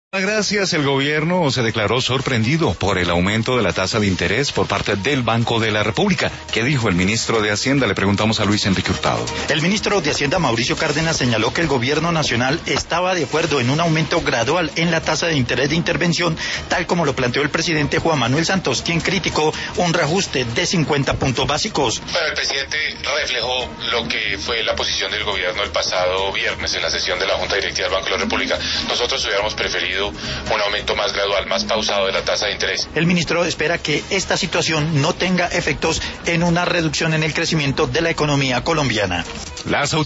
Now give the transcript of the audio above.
Gracias. El gobierno se declaró sorprendido por el aumento de la tasa de interés por parte del Banco de la República. ¿Qué dijo el ministro de Hacienda? Le preguntamos a Luis Enrique Hurtado. El ministro de Hacienda, Mauricio Cárdenas, señaló que el gobierno nacional estaba de acuerdo en un aumento gradual en la tasa de interés de intervención, tal como lo planteó el presidente Juan Manuel Santos, quien criticó un reajuste de 50 puntos básicos. Bueno, el presidente reflejó lo que fue la posición del gobierno el pasado viernes en la sesión de la Junta Directiva del Banco de la República. Nosotros hubiéramos preferido un aumento más gradual, más pausado de la tasa de interés. El ministro espera que esta situación no tenga efectos en una reducción en el crecimiento de la economía colombiana.